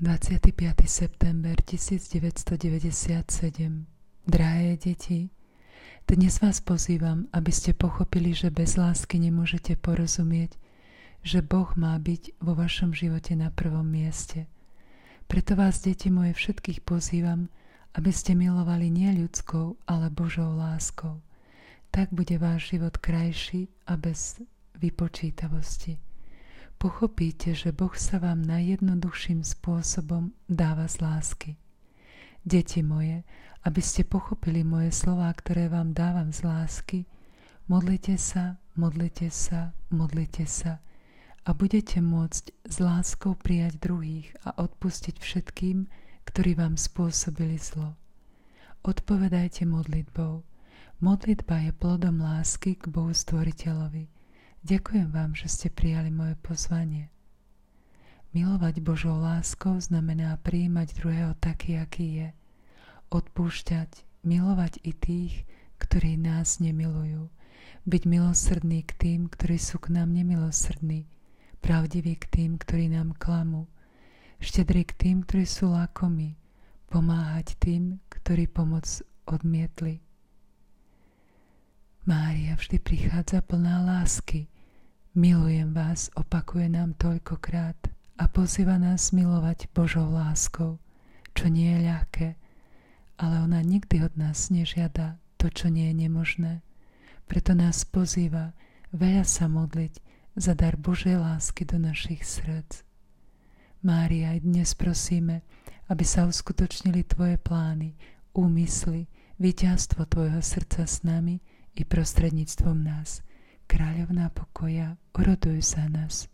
25. september 1997. Drahé deti, dnes vás pozývam, aby ste pochopili, že bez lásky nemôžete porozumieť, že Boh má byť vo vašom živote na prvom mieste. Preto vás, deti moje, všetkých pozývam, aby ste milovali nie ľudskou, ale Božou láskou. Tak bude váš život krajší a bez vypočítavosti. Pochopíte, že Boh sa vám najjednoduchším spôsobom dáva z lásky. Deti moje, aby ste pochopili moje slová, ktoré vám dávam z lásky, modlite sa, modlite sa, modlite sa a budete môcť s láskou prijať druhých a odpustiť všetkým, ktorí vám spôsobili zlo. Odpovedajte modlitbou. Modlitba je plodom lásky k Bohu Stvoriteľovi. Ďakujem vám, že ste prijali moje pozvanie. Milovať Božou láskou znamená prijímať druhého taký, aký je. Odpúšťať, milovať i tých, ktorí nás nemilujú. Byť milosrdný k tým, ktorí sú k nám nemilosrdní. Pravdivý k tým, ktorí nám klamú. Štedrý k tým, ktorí sú lakomí. Pomáhať tým, ktorí pomoc odmietli. Mária vždy prichádza plná lásky. Milujem vás, opakuje nám toľkokrát a pozýva nás milovať Božou láskou, čo nie je ľahké, ale ona nikdy od nás nežiada to, čo nie je nemožné. Preto nás pozýva veľa sa modliť za dar Božej lásky do našich srdc. Mária, aj dnes prosíme, aby sa uskutočnili Tvoje plány, úmysly, víťazstvo Tvojho srdca s nami i prostredníctvom nás. Kráľovná pokoja, oroduj za nás.